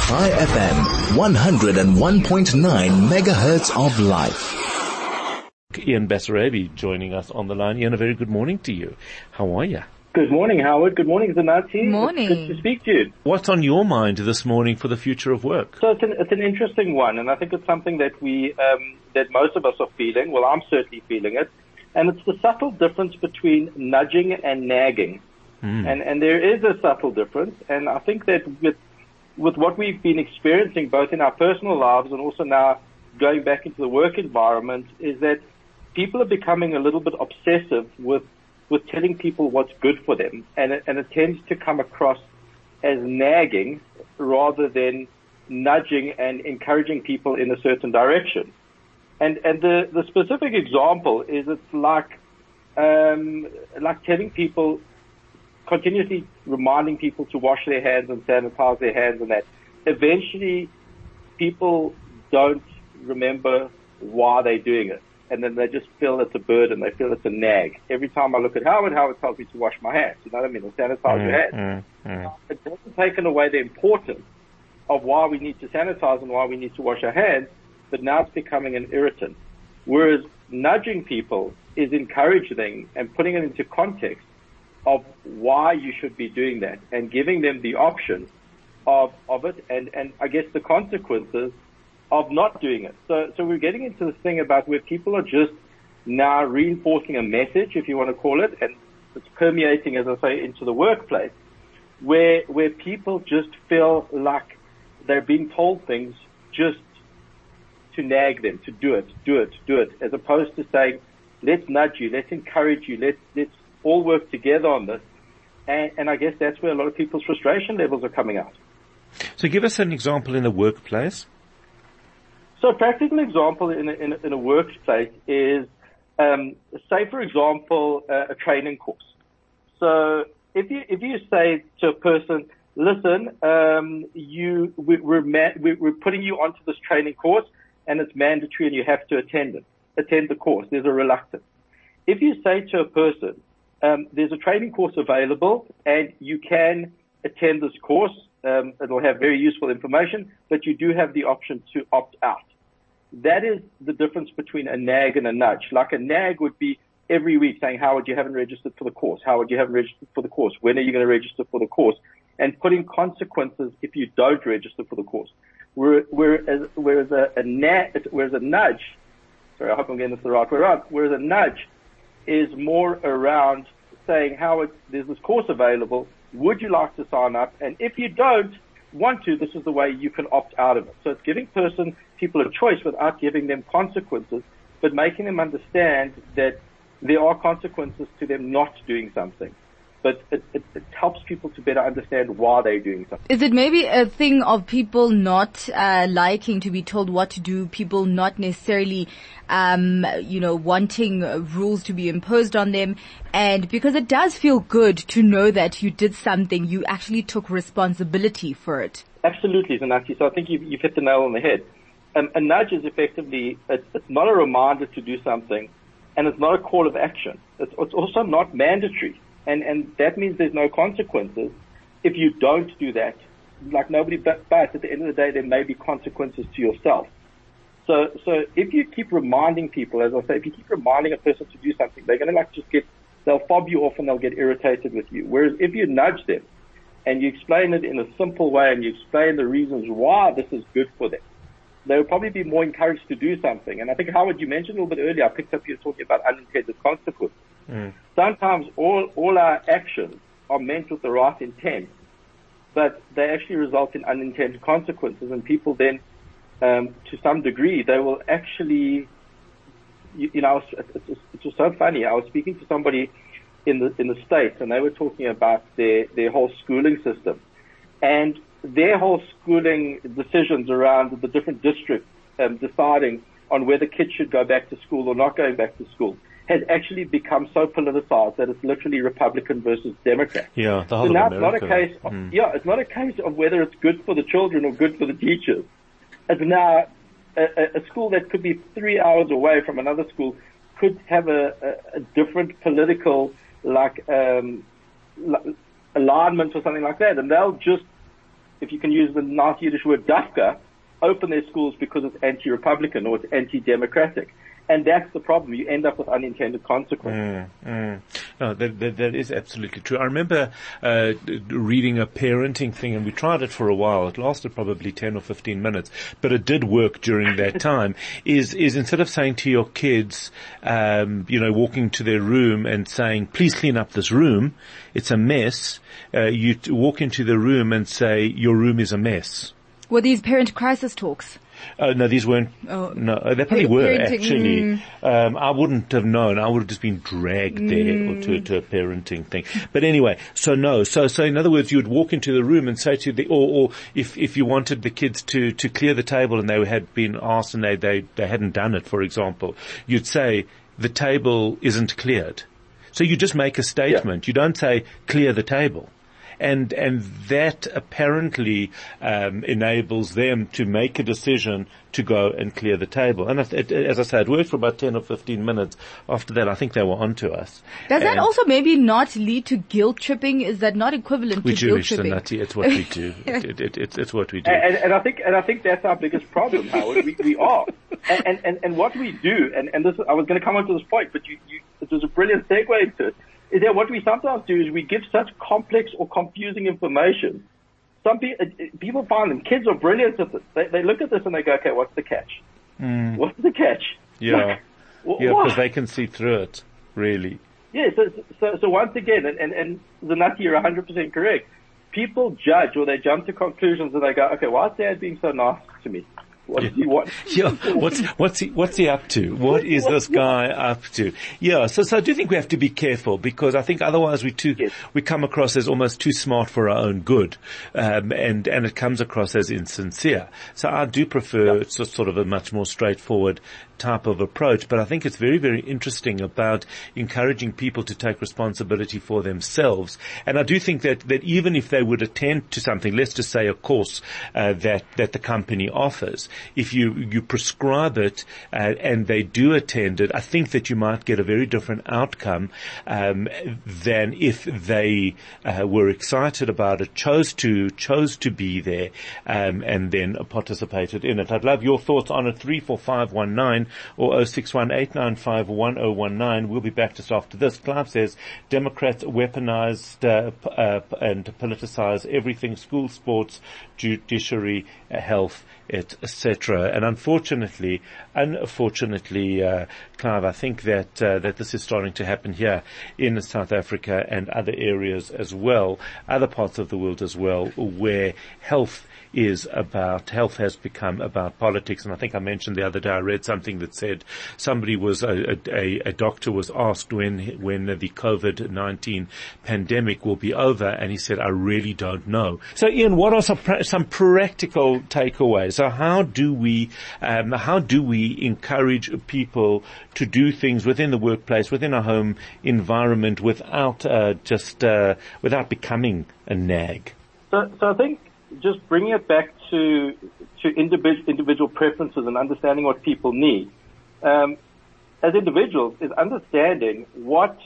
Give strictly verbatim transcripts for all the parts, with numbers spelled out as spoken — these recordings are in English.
Chai F M, one oh one point nine megahertz of life. Ian Basarabi joining us on the line. Ian, a very good morning to you. How are you? Good morning, Howard. Good morning, Zanati. Morning. It's good to speak to you. What's on your mind this morning for the future of work? So it's an, it's an interesting one, and I think it's something that we, um, that most of us are feeling. Well, I'm certainly feeling it. And it's the subtle difference between nudging and nagging. Mm. And, and there is a subtle difference. And I think that with, with what we've been experiencing both in our personal lives and also now going back into the work environment is that people are becoming a little bit obsessive with with telling people what's good for them, and it, and it tends to come across as nagging rather than nudging and encouraging people in a certain direction. And and the, the specific example is it's like um, like telling people, continuously reminding people to wash their hands and sanitize their hands, and that eventually people don't remember why they're doing it. And then they just feel it's a burden. They feel it's a nag. Every time I look at Howard, Howard tells me to wash my hands. You know what I mean? Or sanitize mm, your hands. Mm, mm. It hasn't taken away the importance of why we need to sanitize and why we need to wash our hands, but now it's becoming an irritant. Whereas nudging people is encouraging and putting it into context of why you should be doing that and giving them the option of, of it and, and I guess the consequences of not doing it. So, so we're getting into this thing about where people are just now reinforcing a message, if you want to call it, and it's permeating, as I say, into the workplace, where, where people just feel like they're being told things just to nag them, to do it, do it, do it, as opposed to saying, let's nudge you, let's encourage you, let's, let's all work together on this. And, and I guess that's where a lot of people's frustration levels are coming out. So give us an example in the workplace. So a practical example in a, in a, in a workplace is, um, say, for example, uh, a training course. So if you if you say to a person, listen, um, you we, we're, ma- we're putting you onto this training course, and it's mandatory, and you have to attend it, attend the course. There's a reluctance. If you say to a person, um, there's a training course available, and you can attend this course. Um, it'll have very useful information, but you do have the option to opt out. That is the difference between a nag and a nudge. Like a nag would be every week saying, Howard, you haven't registered for the course. Howard, you haven't registered for the course. When are you going to register for the course? And putting consequences if you don't register for the course. Whereas, whereas a, a nag, whereas a nudge, sorry, I hope I'm getting this the right way around, whereas a nudge is more around saying, Howard, there's this course available. Would you like to sign up? And if you don't want to, this is the way you can opt out of it. So it's giving person, people a choice without giving them consequences, but making them understand that there are consequences to them not doing something. But it, it, it helps people to better understand why they're doing something. Is it maybe a thing of people not uh, liking to be told what to do, people not necessarily, um, you know, wanting uh, rules to be imposed on them? And because it does feel good to know that you did something, you actually took responsibility for it. Absolutely, Zanaki. So I think you've, you've hit the nail on the head. Um, a nudge is effectively, it's, it's not a reminder to do something, and it's not a call of action. It's, it's also not mandatory. And, and that means there's no consequences if you don't do that. Like nobody, but, but at the end of the day, there may be consequences to yourself. So, so if you keep reminding people, as I say, if you keep reminding a person to do something, they're going to like just get, they'll fob you off and they'll get irritated with you. Whereas if you nudge them and you explain it in a simple way and you explain the reasons why this is good for them, they'll probably be more encouraged to do something. And I think, Howard, you mentioned a little bit earlier, I picked up you talking about unintended consequences. Mm. Sometimes all, all our actions are meant with the right intent, but they actually result in unintended consequences, and people then, um, to some degree, they will actually, you, you know, it's, it's, it's just so funny. I was speaking to somebody in the, in the States, and they were talking about their, their whole schooling system, and their whole schooling decisions around the different districts, um, deciding on whether kids should go back to school or not going back to school, has actually become so politicized that it's literally Republican versus Democrat. Yeah, the whole so now of America. It's not a case of, mm. yeah, it's not a case of whether it's good for the children or good for the teachers. It's now a, a school that could be three hours away from another school could have a, a, a different political, like, um, alignment or something like that, and they'll just if you can use the nice Yiddish word dafka, open their schools because it's anti-Republican or it's anti-democratic. And that's the problem. You end up with unintended consequences. Mm, mm. No, that, that, that is absolutely true. I remember uh, reading a parenting thing, and we tried it for a while. It lasted probably ten or fifteen minutes, but it did work during that time. Is is instead of saying to your kids, um, you know, walking to their room and saying, "Please clean up this room, it's a mess," uh, you t- walk into the room and say, "Your room is a mess." Were these parent crisis talks? Uh, no, these weren't. Oh. No, they probably were parenting, actually. Mm. Um, I wouldn't have known. I would have just been dragged mm. there or to, to a parenting thing. But anyway, so no. So, so in other words, you would walk into the room and say to the, or, or if if you wanted the kids to to clear the table and they had been asked and they they they hadn't done it, for example, you'd say the table isn't cleared. So you just make a statement. Yeah. You don't say clear the table. And, and that apparently, um, enables them to make a decision to go and clear the table. And it, it, as I said, it worked for about ten or fifteen minutes. After that, I think they were onto us. Does and that also maybe not lead to guilt tripping? Is that not equivalent to guilt tripping? We're Jewish, so it's what we do. it, it, it, it's, it's what we do. And, and I think, and I think that's our biggest problem, Howard. We, we are. And, and, and, and what we do, and, and this, I was going to come on to this point, but you, you, it was a brilliant segue into it. Is that what we sometimes do is we give such complex or confusing information. Some pe- people find them, kids are brilliant at this. They, they look at this and they go, okay, what's the catch? Mm. What's the catch? Yeah. Like, yeah, because they can see through it, really. Yeah, so, so, so once again, and, and, and Zanati, you're one hundred percent correct. People judge or they jump to conclusions and they go, okay, why is Dad being so nice to me? What does he want? Yeah, what's, what's he, what's he up to? What is this guy up to? Yeah, so, so I do think we have to be careful because I think otherwise we too, yes. we come across as almost too smart for our own good. Um, and, and it comes across as insincere. So I do prefer yeah. it's sort of a much more straightforward type of approach, but I think it's very, very interesting about encouraging people to take responsibility for themselves. And I do think that, that even if they would attend to something, let's just say a course, uh, that, that the company offers, if you, you prescribe it, uh, and they do attend it, I think that you might get a very different outcome, um, than if they, uh, were excited about it, chose to, chose to be there, um, and then participated in it. I'd love your thoughts on it, three four five one nine or oh six one eight nine five one oh one nine. We'll be back just after this. Clive says Democrats weaponized uh, uh, and politicize everything: school, sports, judiciary, uh, health, et cetera. And unfortunately, unfortunately, uh, Clive, I think that uh, that this is starting to happen here in South Africa and other areas as well, other parts of the world as well, where health is about, health has become about politics. And I think I mentioned the other day, I read something that said somebody was, a, a, a doctor was asked when, when the COVID nineteen pandemic will be over, and he said, I really don't know. So Ian, what are some, some practical takeaways? So how do we, um, how do we encourage people to do things within the workplace, within a home environment, without, uh, just, uh, without becoming a nag? So, so I think, just bringing it back to to individual individual preferences and understanding what people need. Um, as individuals, is understanding what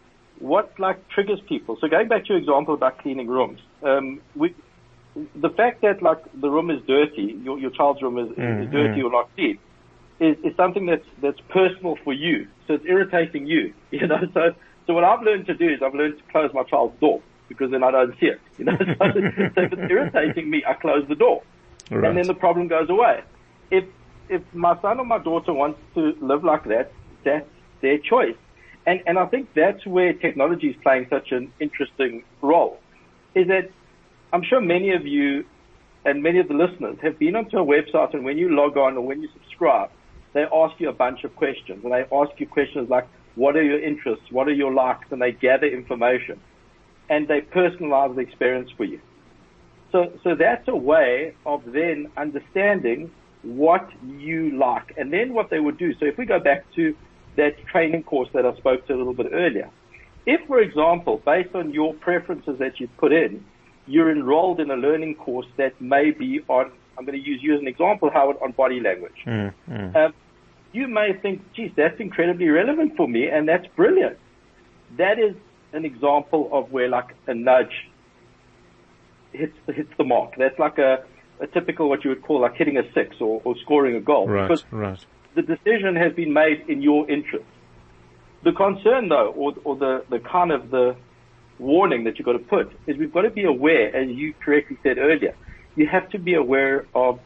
what like triggers people. So going back to your example about cleaning rooms, um, we, the fact that like the room is dirty, your your child's room is, mm-hmm. is dirty or not clean, is, is something that's that's personal for you. So it's irritating you. You know. So so what I've learned to do is I've learned to close my child's door, because then I don't see it, you know. So, so if it's irritating me, I close the door, right. And then the problem goes away. If if my son or my daughter wants to live like that, that's their choice, and and I think that's where technology is playing such an interesting role. Is that I'm sure many of you and many of the listeners have been onto a website, and when you log on or when you subscribe, they ask you a bunch of questions, and they ask you questions like, what are your interests, what are your likes, and they gather information. And they personalize the experience for you. So, so that's a way of then understanding what you like, and then what they would do. So if we go back to that training course that I spoke to a little bit earlier, if, for example, based on your preferences that you've put in, you're enrolled in a learning course that may be on, I'm going to use you as an example, Howard, on body language. Mm, mm. Um, you may think, geez, that's incredibly relevant for me, and that's brilliant. That is an example of where like a nudge hits hits the mark. That's like a, a typical what you would call like hitting a six or, or scoring a goal. Right, because right. the decision has been made in your interest. The concern, though, or, or the, the kind of the warning that you've got to put is we've got to be aware, as you correctly said earlier, you have to be aware of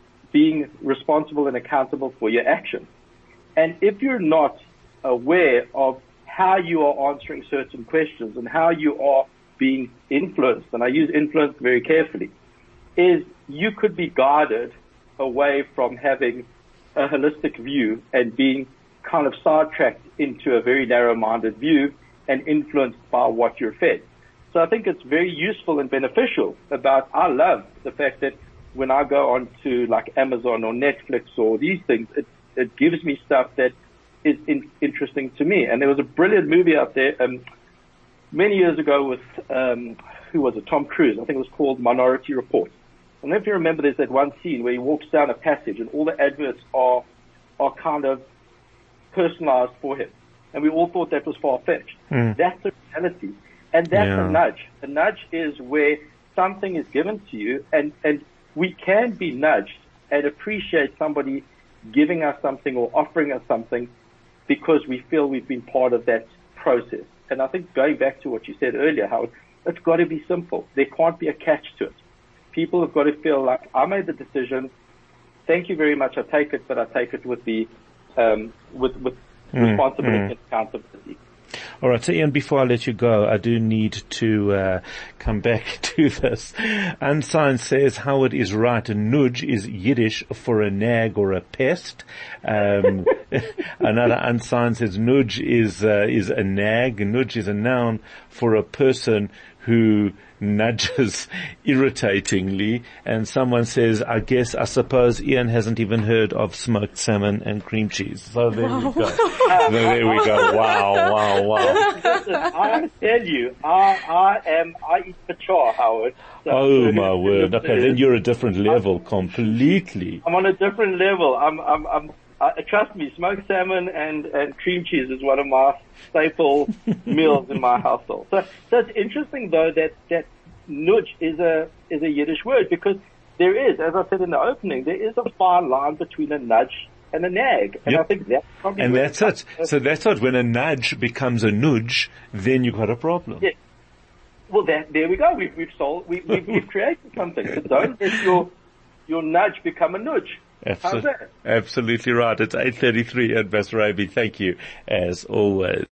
being responsible and accountable for your actions. And if you're not aware of how you are answering certain questions and how you are being influenced, and I use influence very carefully, is you could be guided away from having a holistic view and being kind of sidetracked into a very narrow-minded view and influenced by what you're fed. So I think it's very useful and beneficial about, I love the fact that when I go on to like Amazon or Netflix or these things, it, it gives me stuff that is in, interesting to me. And there was a brilliant movie out there um, many years ago with, um, who was it, Tom Cruise. I think it was called Minority Report. I don't know if you remember, there's that one scene where he walks down a passage and all the adverts are are kind of personalized for him. And we all thought that was far-fetched. Mm. That's the reality. And that's yeah. a nudge. A nudge is where something is given to you, and, and we can be nudged and appreciate somebody giving us something or offering us something because we feel we've been part of that process. And I think going back to what you said earlier, Howard, it's got to be simple. There can't be a catch to it. People have got to feel like, I made the decision, thank you very much, I take it, but I take it with the um, with, with mm, responsibility mm. and accountability. All right, so Ian, before I let you go, I do need to uh, come back to this. Unsigned says Howard is right. A nudge is Yiddish for a nag or a pest. Um, another unsigned says nudge is uh, is a nag. Nudge is a noun for a person who nudges irritatingly. And someone says, I guess, I suppose Ian hasn't even heard of smoked salmon and cream cheese. So there wow. we go. So there we go. Wow, wow, wow. Listen, I tell you, I, I am, I eat pachar, Howard. So oh my word. Okay, then you're a different level completely. I'm on a different level. I'm, I'm, I'm, uh, trust me, smoked salmon and, and cream cheese is one of my staple meals in my household. So, so it's interesting though that, that nudge is a, is a Yiddish word because there is, as I said in the opening, there is a fine line between a nudge and a nag. And yep. I think that's probably And that's it. So that's it. When a nudge becomes a nudge, then you've got a problem. Yeah. Well, that, there we go. We've, we've solved, we, we've, we've created something. So don't let your, your nudge become a nudge. Absolutely, absolutely right. It's eight thirty-three at Basrabi. Thank you, as always.